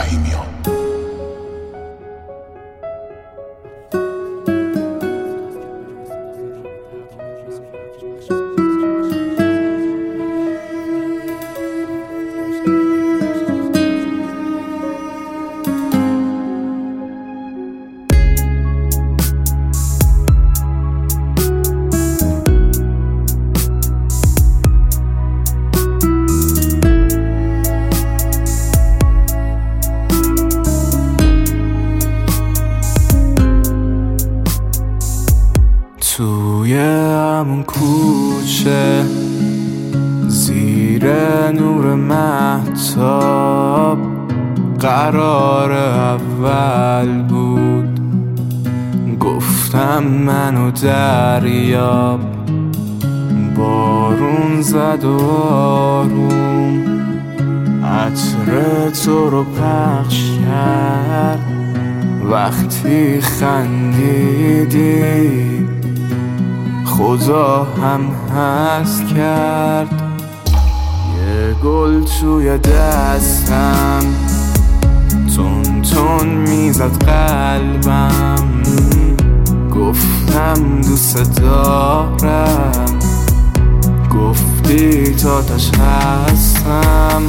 رحیمیان. توی همون کوچه زیر نور مهتاب قرار اول بود، گفتم منو دریاب. بارون زد و آروم عطر تو رو پخش کرد. وقتی خندیدی خدا هم هست کرد. یه گل توی دستم تون تون میزد قلبم. گفتم دوست دارم، گفتی تاتش هستم.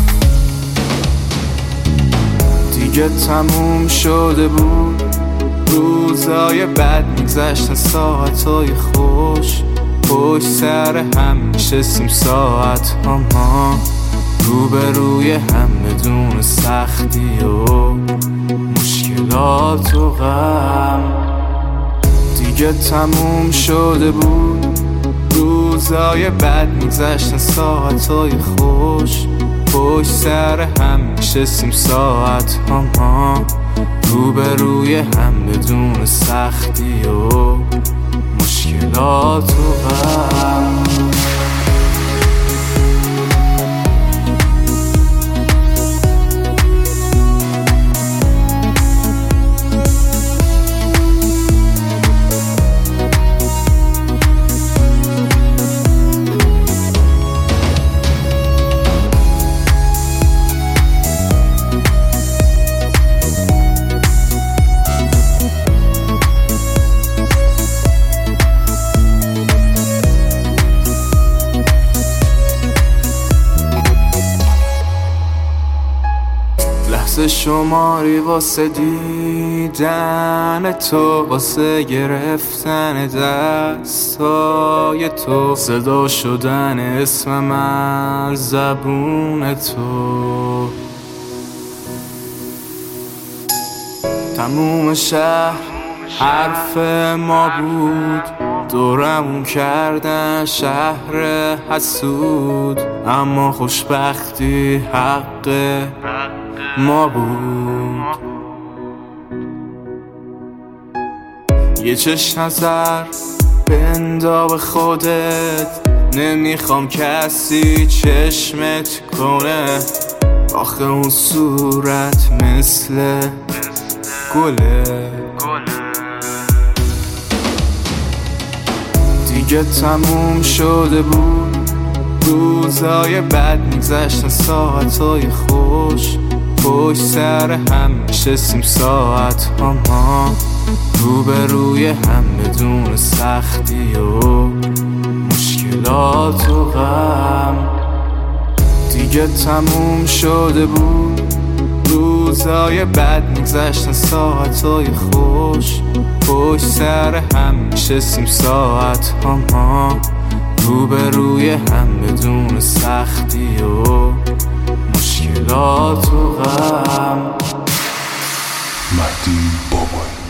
دیگه تموم شده بود، روزای بد میگذشتن، ساعتای خوش پشت سر هم نشستیم ساعت ها ما روبروی هم بدون سختی و مشکلات و غم. دیگه تموم شده بود، روزای بد میگذشتن، ساعتای خوش پشت سر هم نشستیم ساعت ها ما روبروی هم بدون سختی و مشکلات و غم. شماری واسه دیدن تو، واسه گرفتن دستای تو، صدا شدن اسم من زبون تو. تموم شهر حرف ما بود، دورمون کردن شهر حسود، اما خوشبختی حق ما بود. یه چشم نظر بنداز به خودت، نمیخوام کسی چشمت کنه. آخه اون صورت مثل گله. دیگه تموم شده بود، روزای بد میگذشتن، ساعتای خوش پشت سر هم نشستیم ساعت ها ما روبروی هم بدون سختی و مشکلات و غم. دیگه تموم شده بود، روزای بد میگذشتن، ساعتای خوش پشت سر هم نشستیم ساعت ها ما روبروی هم بدون سختی و مشکلات و غم. مهدی بابایی.